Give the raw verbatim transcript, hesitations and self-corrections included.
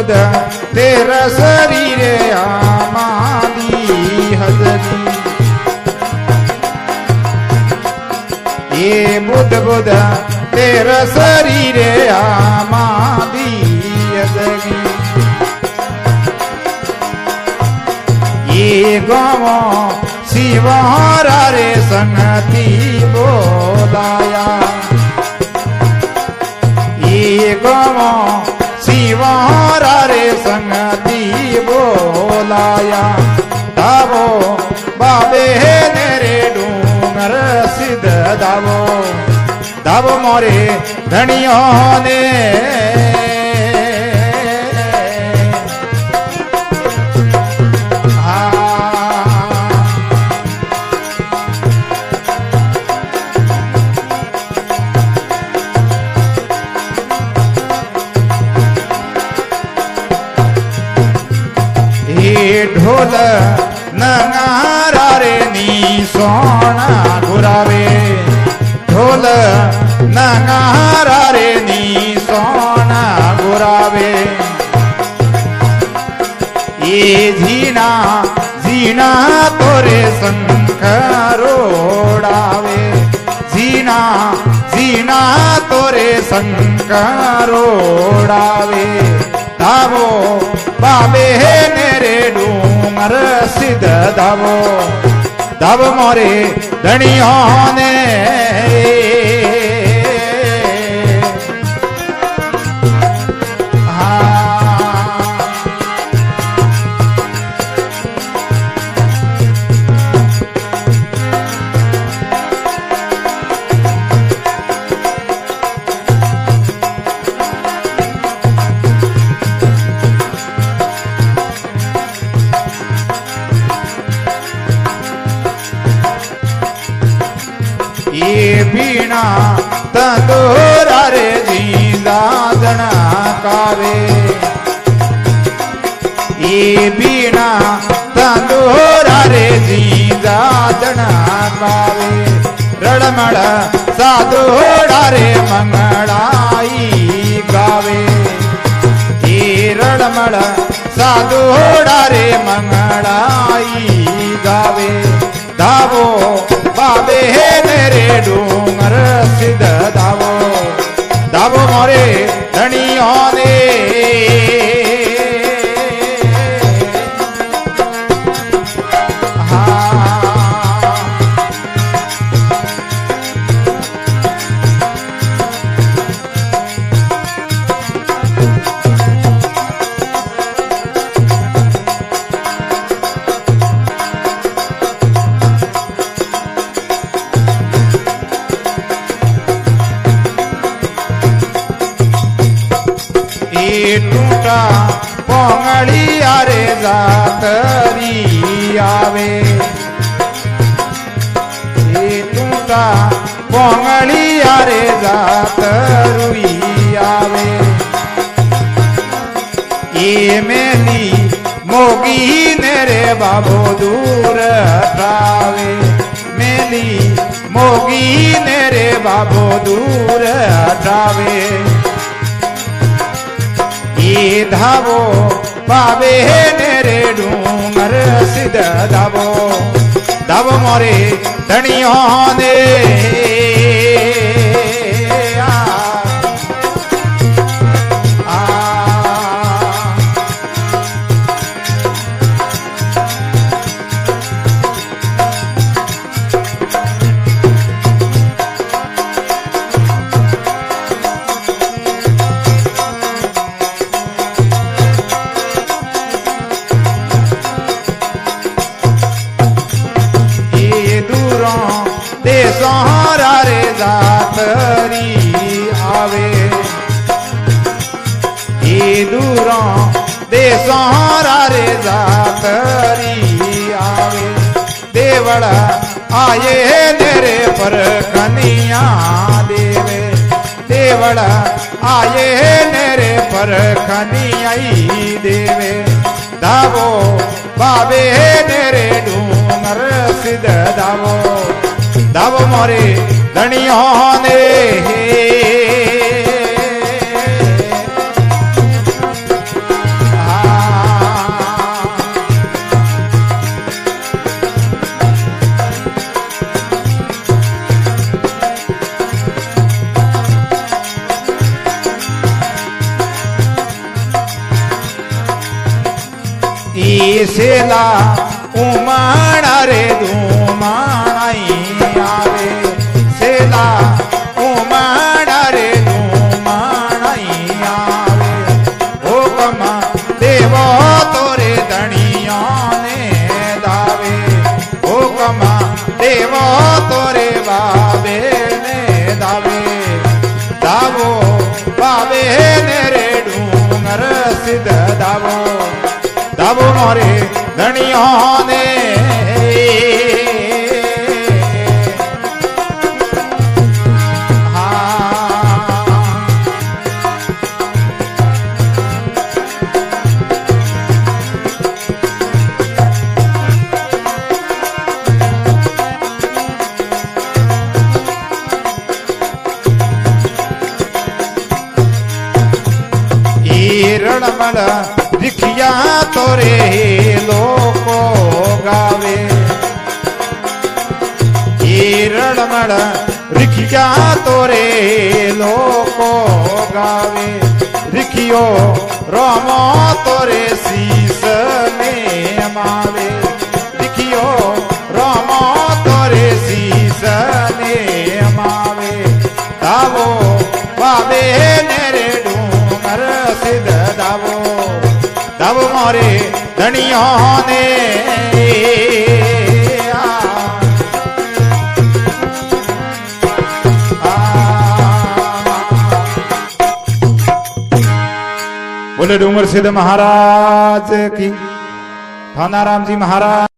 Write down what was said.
बुध तेरा शरीर आमादी हजरी ये बुध बुध तेरा शरीर आमादी हजरी ये गावो शिवारा रे संगति बोलाया ये गावो शिवारा रे संगति बोलाया दावो बाबे नेरे डूंगर सिद्ध दावो दावो मोरे धनियों ने ढोल नगारा रे नी सोना घुरावे ढोल नगारा रे नी सोना घुरावे ये झीना झीना तोरे शंख रोड़ावे झीना झीना तोरे शंख रोड़ावे दावो बाबे नेरे डूंगर सिद्ध दावो दावो मोरे धनियों ने ये बीना तंदूरा रे जींदा जना कावे ये बीना तंदूरा रे जींदा जना कावे रड़मड़ साधुड़ा रे मंगड़ाई गावे ये रड़मड़ साधुड़ा रे मंगड़ाई गावे दावो बाबे नेरे डूंगर सिद्ध दावो दावो मोरे धनियों ने टूटा पोंगली आरे जातरी आवे ये टूटा पोंगली आरे जातरुई आवे ये मेली मोगी नेरे बाबो दूर हटावे मेली मोगी नेरे बाबो दूर हटावे ये धावो बाबे नेरे डूंगर सिद्ध दावो दावो मोरे धनियों ने सहारा रे जातरी आवे ये दूरों दे सहारा रे जातरी आवे देवड़ा आए नेरे पर कनिया देवे देवड़ा आए नेरे पर कनियाई देवे दावो बाबे नेरे डूंगर सिद्ध दावो दावो मोरे धनियों ने ईसेला उमण रे धूमाई आवे सेला उमण रे धूमाई आवे हुकम देवो तोरे धनिया ने दावे हुकम देवो तोरे बाबे ने दावे दावो बाबे ने रे डूंगर सिद्ध दावो दावो मोरे धनिया ने रणमल रिखिया तोरे लोको गावे रणमल रिखिया तोरे लोको गावे रिखियो रोमो तोरे शीस ने मावे रिखियो रोमो तोरे शीस ने मावे दावो बाबे नेरे डूंगर सिद्ध दावो दावो मोरे धनिया ने बोले डूंगर सिद्ध महाराज की थानाराम जी महाराज।